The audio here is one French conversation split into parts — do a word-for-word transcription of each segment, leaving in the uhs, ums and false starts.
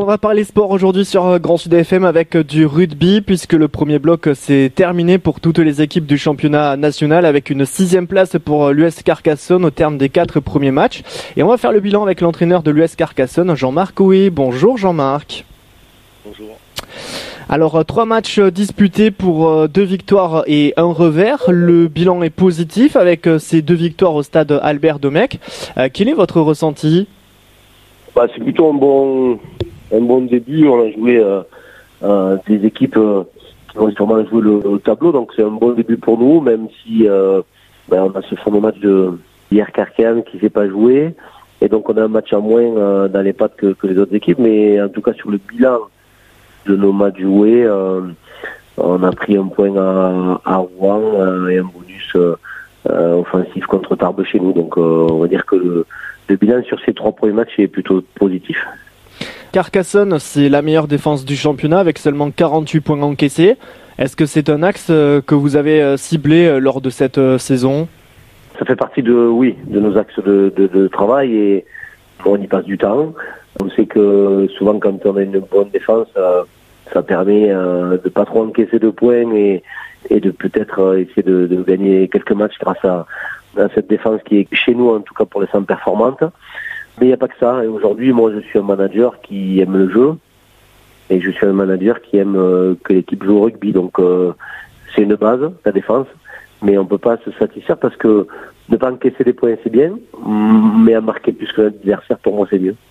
va parler sport aujourd'hui sur Grand Sud F M avec du rugby puisque le premier bloc s'est terminé pour toutes les équipes du championnat national avec une sixième place pour l'U S Carcassonne au terme des quatre premiers matchs. Et on va faire le bilan avec l'entraîneur de l'U S Carcassonne, Jean-Marc Houy. Bonjour Jean-Marc. Bonjour. Alors, trois matchs disputés pour deux victoires et un revers. Le bilan est positif avec ces deux victoires au stade Albert Domecq. Euh, quel est votre ressenti ? Bah, c'est plutôt un bon, un bon début. On a joué euh, euh, des équipes euh, qui vont sûrement jouer le, le tableau, donc c'est un bon début pour nous, même si euh, bah, on a ce fameux match de hier Carcan qui ne s'est pas joué, et donc on a un match en moins euh, dans les pattes que, que les autres équipes, mais en tout cas sur le bilan de nos matchs joués, euh, on a pris un point à, à Rouen euh, et un bonus euh, euh, offensif contre Tarbes chez nous, donc euh, on va dire que le Le bilan sur ces trois premiers matchs est plutôt positif. Carcassonne, c'est la meilleure défense du championnat avec seulement quarante-huit points encaissés. Est-ce que c'est un axe que vous avez ciblé lors de cette saison ? Ça fait partie de, oui, de nos axes de, de, de travail et on y passe du temps. On sait que souvent quand on a une bonne défense, ça, ça permet de ne pas trop encaisser de points et, et de peut-être essayer de, de gagner quelques matchs grâce à à cette défense qui est chez nous, en tout cas pour l'instant performante. Mais il n'y a pas que ça. Et aujourd'hui, moi, je suis un manager qui aime le jeu. Et je suis un manager qui aime euh, que l'équipe joue au rugby. Donc, euh, c'est une base, la défense. Mais on ne peut pas se satisfaire parce que ne pas encaisser des points, c'est bien. Mais à marquer plus que l'adversaire, pour moi, c'est mieux.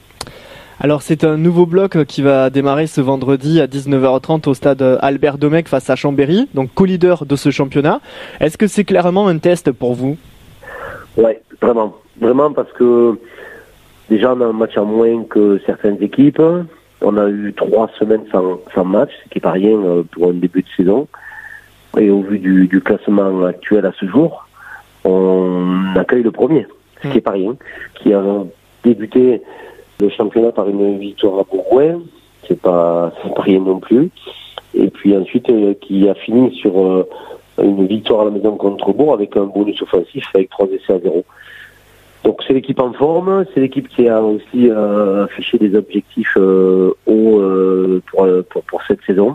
Alors c'est un nouveau bloc qui va démarrer ce vendredi à dix-neuf heures trente au stade Albert Domecq face à Chambéry, donc co-leader de ce championnat. Est-ce que c'est clairement un test pour vous ? Oui, vraiment. Vraiment parce que déjà on a un match en moins que certaines équipes. On a eu trois semaines sans, sans match, ce qui n'est pas rien pour un début de saison. Et au vu du, du classement actuel à ce jour, on accueille le premier, ce qui n'est pas rien, qui a débuté le championnat par une victoire à Bourgoin, c'est pas, c'est pas rien non plus. Et puis ensuite, euh, qui a fini sur euh, une victoire à la maison contre Bourg avec un bonus offensif avec trois essais à zéro. Donc c'est l'équipe en forme, c'est l'équipe qui a aussi euh, affiché des objectifs euh, hauts euh, pour, pour, pour cette saison.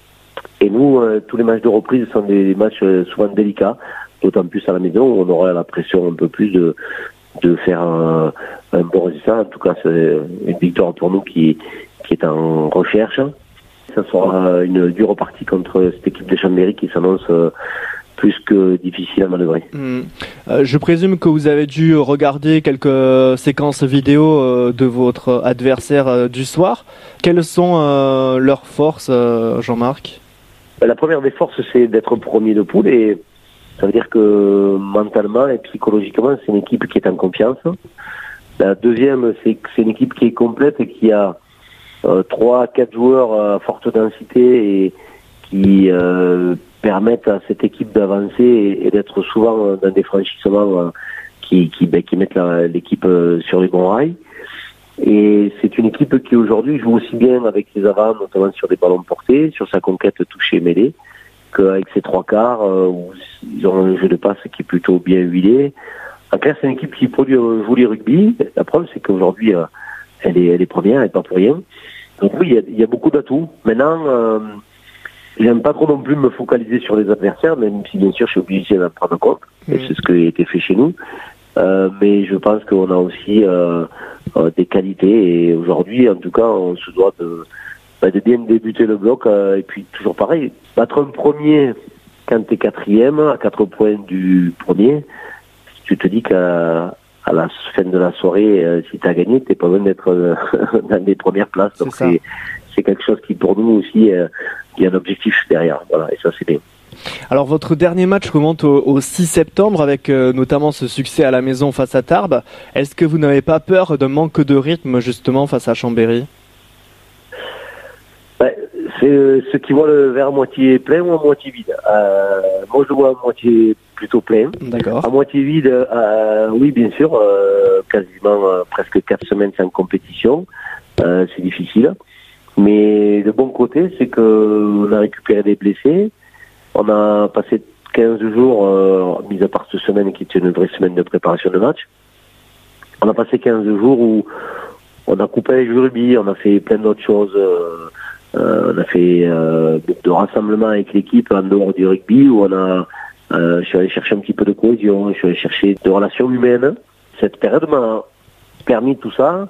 Et nous, euh, tous les matchs de reprise sont des matchs euh, souvent délicats, d'autant plus à la maison où on aura la pression un peu plus de de faire un, un bon résultat. En tout cas, c'est une victoire pour nous qui, qui est en recherche. Ça sera une dure partie contre cette équipe de Chambéry qui s'annonce plus que difficile à manœuvrer. Mmh. Euh, je présume que vous avez dû regarder quelques séquences vidéo euh, de votre adversaire euh, du soir. Quelles sont euh, leurs forces, euh, Jean-Marc ? La première des forces, c'est d'être premier de poule et ça veut dire que mentalement et psychologiquement, c'est une équipe qui est en confiance. La deuxième, c'est que c'est une équipe qui est complète et qui a euh, trois, quatre joueurs à forte densité et qui euh, permettent à cette équipe d'avancer et, et d'être souvent dans des franchissements euh, qui, qui, ben, qui mettent la, l'équipe euh, sur les bons rails. Et c'est une équipe qui aujourd'hui joue aussi bien avec ses avants, notamment sur des ballons portés, sur sa conquête touchée mêlée, qu'avec ses trois quarts, euh, où ils ont un jeu de passe qui est plutôt bien huilé. En clair, c'est une équipe qui produit un joli rugby. La preuve, c'est qu'aujourd'hui, euh, elle, est, elle est première, elle n'est pas pour rien. Donc oui, il y a, il y a beaucoup d'atouts. Maintenant, euh, j'aime pas trop non plus me focaliser sur les adversaires, même si bien sûr, je suis obligé d'en prendre compte. Mmh. Et c'est ce qui a été fait chez nous. Euh, mais je pense qu'on a aussi euh, euh, des qualités. Et aujourd'hui, en tout cas, on se doit de... de bien débuter le bloc, euh, et puis toujours pareil, battre un premier quand tu es quatrième, à quatre points du premier, tu te dis qu'à à la fin de la soirée, euh, si tu as gagné, tu n'es pas loin d'être euh, dans les premières places. Donc c'est, c'est, c'est quelque chose qui pour nous aussi, euh, il y a un objectif derrière. Voilà, et ça c'est bien. Alors votre dernier match remonte au, au six septembre avec euh, notamment ce succès à la maison face à Tarbes. Est-ce que vous n'avez pas peur d'un manque de rythme justement face à Chambéry ? Ben, c'est ceux qui voient le verre à moitié plein ou à moitié vide. Euh, moi, je le vois à moitié plutôt plein. D'accord. À moitié vide, euh, oui, bien sûr, euh, quasiment euh, presque quatre semaines sans compétition. Euh, c'est difficile. Mais le bon côté, c'est qu'on a récupéré des blessés. On a passé quinze jours, euh, mis à part cette semaine qui était une vraie semaine de préparation de match. On a passé quinze jours où on a coupé avec le rugby, on a fait plein d'autres choses. Euh, euh, on a fait euh, de rassemblements avec l'équipe en dehors du rugby où on a, euh, je suis allé chercher un petit peu de cohésion, je suis allé chercher de relations humaines. Cette période m'a permis tout ça.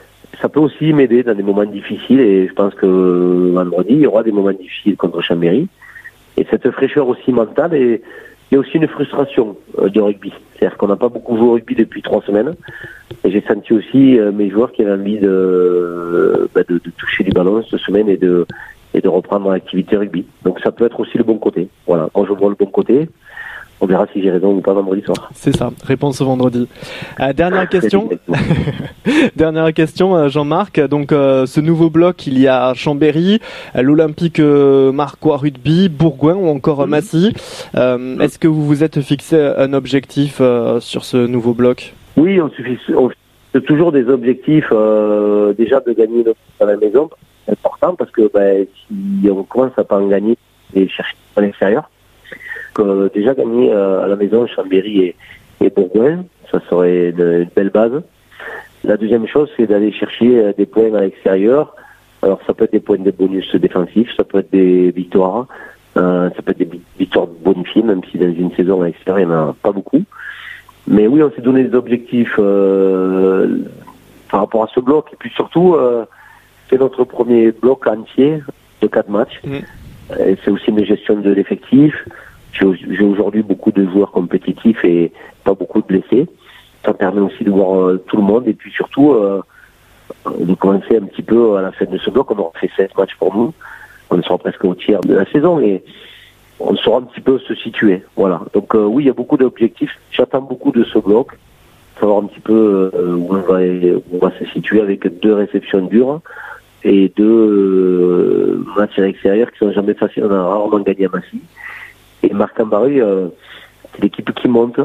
Ça peut aussi m'aider dans des moments difficiles et je pense que vendredi, il y aura des moments difficiles contre Chambéry. Et cette fraîcheur aussi mentale, et il y a aussi une frustration euh, du rugby. C'est-à-dire qu'on n'a pas beaucoup joué au rugby depuis trois semaines. Et j'ai senti aussi euh, mes joueurs qui avaient envie de, euh, bah de, de toucher du ballon cette semaine et de, et de reprendre l'activité rugby. Donc ça peut être aussi le bon côté. Voilà, quand je vois le bon côté, on verra si j'ai raison ou pas vendredi soir. C'est ça, réponse au vendredi. Euh, dernière question. dernière question, euh, Jean-Marc. Donc, euh, ce nouveau bloc, il y a Chambéry, euh, l'Olympique euh, Marcois Rugby, Bourgoin ou encore euh, Massy. Euh, est-ce que vous vous êtes fixé un objectif euh, sur ce nouveau bloc? Oui, on se fixe, on fixe toujours des objectifs, euh, déjà de gagner notre à la maison. C'est important parce que ben, si on commence à pas en gagner et chercher à l'extérieur, Euh, déjà gagner euh, à la maison Chambéry et, et Bourgoin, ça serait une, une belle base. La deuxième chose, c'est d'aller chercher euh, des points à l'extérieur. Alors ça peut être des points de bonus défensifs, ça peut être des victoires, euh, ça peut être des victoires bonifiées, même si dans une saison à l'extérieur, il n'y en a pas beaucoup. Mais oui, on s'est donné des objectifs euh, par rapport à ce bloc. Et puis surtout, euh, c'est notre premier bloc entier de quatre matchs. Mmh. Et c'est aussi une gestion de l'effectif. J'ai aujourd'hui beaucoup de joueurs compétitifs et pas beaucoup de blessés. Ça permet aussi de voir euh, tout le monde et puis surtout euh, de commencer un petit peu à la fin de ce bloc. On aura fait sept matchs pour nous. On sera presque au tiers de la saison et on saura un petit peu se situer. Voilà. Donc euh, oui, il y a beaucoup d'objectifs. J'attends beaucoup de ce bloc. Savoir un petit peu euh, où, on va, où on va se situer avec deux réceptions dures et deux euh, matchs à l'extérieur qui sont jamais faciles. On a rarement gagné à Massy. Et Marc-en-Barry, euh, c'est l'équipe qui monte.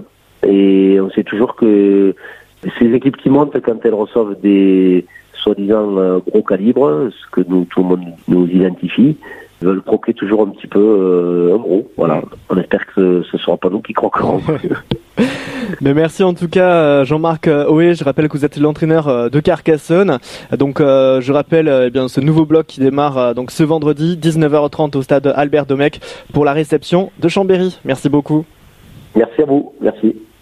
Et on sait toujours que ces équipes qui montent, quand elles reçoivent des soi-disant euh, gros calibres, ce que nous, tout le monde nous identifie, ils veulent croquer toujours un petit peu euh, un gros. Voilà. On espère que ce ne sera pas nous qui croquerons. Mais merci en tout cas Jean-Marc Ohé. Je rappelle que vous êtes l'entraîneur de Carcassonne. Donc euh, je rappelle eh bien ce nouveau bloc qui démarre euh, donc ce vendredi dix-neuf heures trente au stade Albert Domecq pour la réception de Chambéry. Merci beaucoup. Merci à vous. Merci.